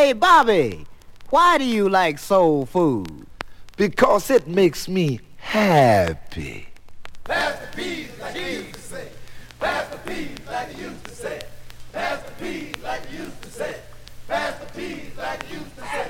Say, Bobby, why do you like soul food? Because it makes me happy. Pass the peas like you used to say. Pass the peas like you used to say. Pass the peas like you used to say. Pass the peas like you used to say.